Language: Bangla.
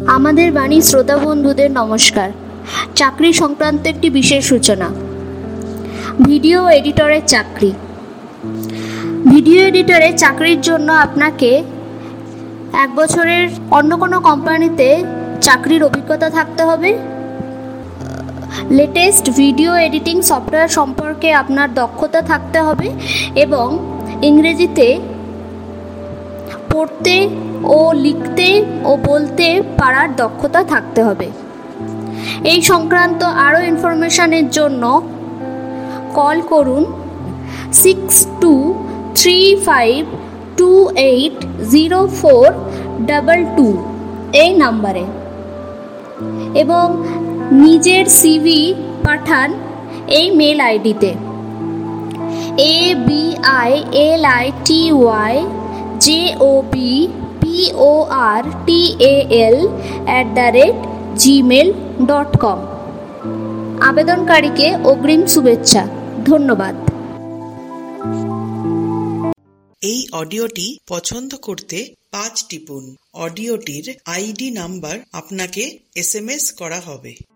আমাদের বাণী শ্রোতা বন্ধুদের নমস্কার। চাকরি সংক্রান্ত একটি বিশেষ সূচনা। ভিডিও এডিটরের চাকরি। ভিডিও এডিটরের চাকরির জন্য আপনাকে 1 বছরের অন্য কোনো কোম্পানিতে চাকরির অভিজ্ঞতা থাকতে হবে। লেটেস্ট ভিডিও এডিটিং সফটওয়্যার সম্পর্কে আপনার দক্ষতা থাকতে হবে এবং ইংরেজিতে পড়তে ও লিখতে ও বলতে পারার দক্ষতা থাকতে হবে। এই সংক্রান্ত আরও ইনফরমেশনের জন্য কল করুন 6235280422 এই নাম্বারে এবং নিজের সিভি পাঠান এই মেল আইডিতে abilytyortal@gmail.com। আবেদনকারীকে অগ্রিম শুভেচ্ছা। ধন্যবাদ। এই অডিওটি পছন্দ করতে 5 টিপুন। অডিওটির আইডি নাম্বার আপনাকে SMS করা হবে।